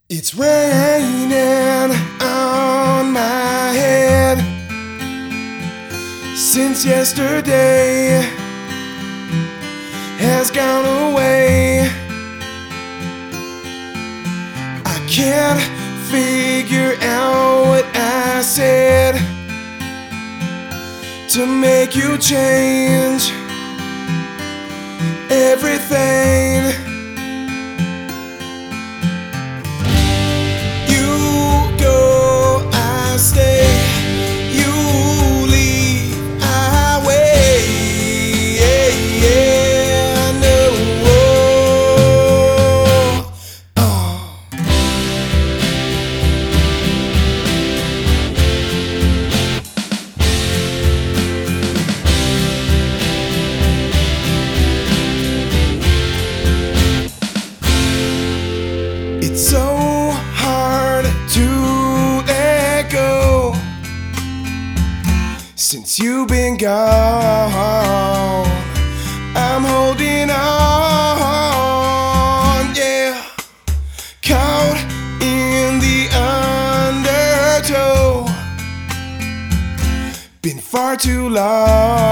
It's raining on my head since yesterday has gone away. I can't figure out what I said to make you change everything. It's so hard to let go since you've been gone. I'm holding on, yeah, caught in the undertow. Been far too long.